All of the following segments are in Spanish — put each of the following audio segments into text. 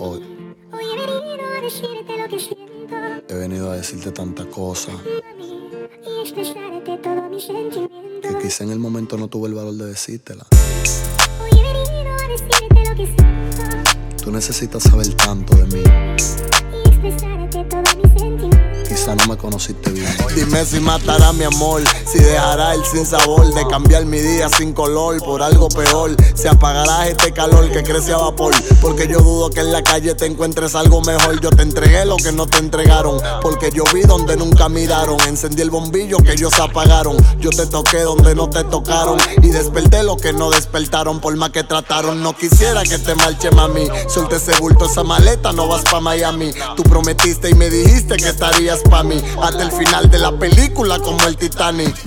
Hoy he venido a decirte lo que siento, he venido a decirte tantas cosas mami, y expresarte todos mis sentimientos. que quizá en el momento no tuve el valor de decírtela. Hoy he venido a decirte lo que siento, Tú necesitas saber tanto de mí, y expresarte todos mis sentimientos. quizá no me conociste bien. Dime si matará mi amor, si dejará el sinsabor de cambiar mi día sin color por algo peor. Si apagarás este calor que crece a vapor, porque yo dudo que en la calle te encuentres algo mejor. Yo te entregué lo que no te entregaron, porque yo vi donde nunca miraron. Encendí el bombillo que ellos apagaron. Yo te toqué donde no te tocaron, y desperté lo que no despertaron. Por más que trataron, no quisiera que te marche, mami. Suelta ese bulto, esa maleta, no vas pa' Miami. Tú prometiste y me dijiste que estarías pa' mí hasta el final de la película como el Titanic.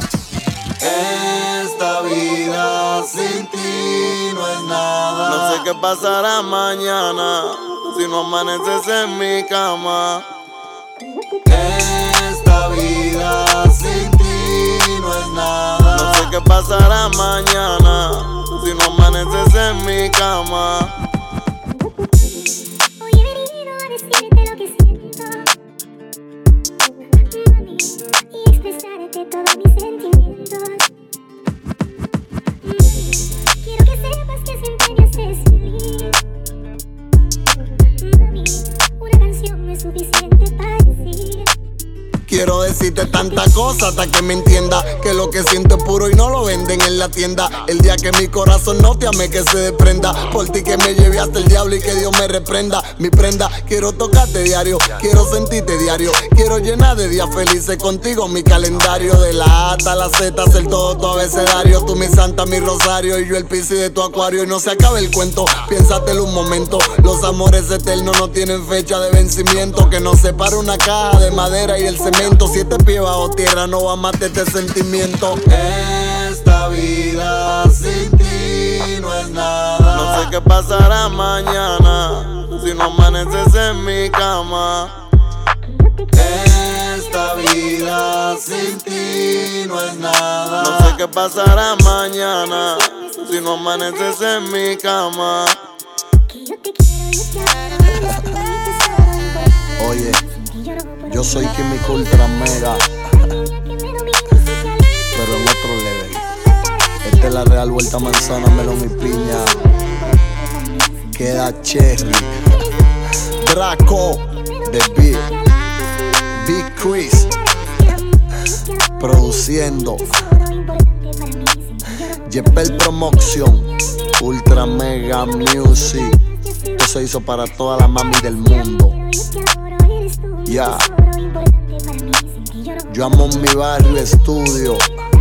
Esta vida sin ti no es nada. No sé qué pasará mañana si no amaneces en mi cama. Esta vida sin ti no es nada. No sé qué pasará mañana si no amaneces en mi cama. Hoy he venido a decirte lo que siento, mami, y expresarte todos mis sentimientos. Quiero que sepas que siempre me haces feliz. Mami, una canción no es suficiente para decir. Quiero decirte tantas cosas hasta que me entienda que lo que siento es puro y no lo venden en la tienda. El día que mi corazón no te ame, que se desprenda. Por ti que me lleve hasta el diablo y que Dios me reprenda. Mi prenda, quiero tocarte diario, quiero sentirte diario. Quiero llenar de días felices contigo mi calendario. De la A hasta la Z, hacer todo tu abecedario. Tú mi santa, mi rosario, y yo el piscis de tu acuario. Y no se acabe el cuento, piénsatelo un momento. Los amores eternos no tienen fecha de vencimiento. Que nos separe una caja de madera y el cemento. Si este pie bajo tierra no va a matar este sentimiento. Esta vida sin ti no es nada. No sé qué pasará mañana si no amaneces en mi cama. Esta vida sin ti no es nada. No sé qué pasará mañana si no amaneces en mi cama. Que yo te quiero y te amo. Oye, yo soy Químico Ultra Mega, pero en otro level. Esta es la Real Vuelta Manzana, Melón y Piña. Queda Cherry, Draco, The Big Chris, produciendo Yepel Promotion, Ultra Mega Music. Esto se hizo para toda la mami del mundo. Ya, yo amo mi barrio estudio.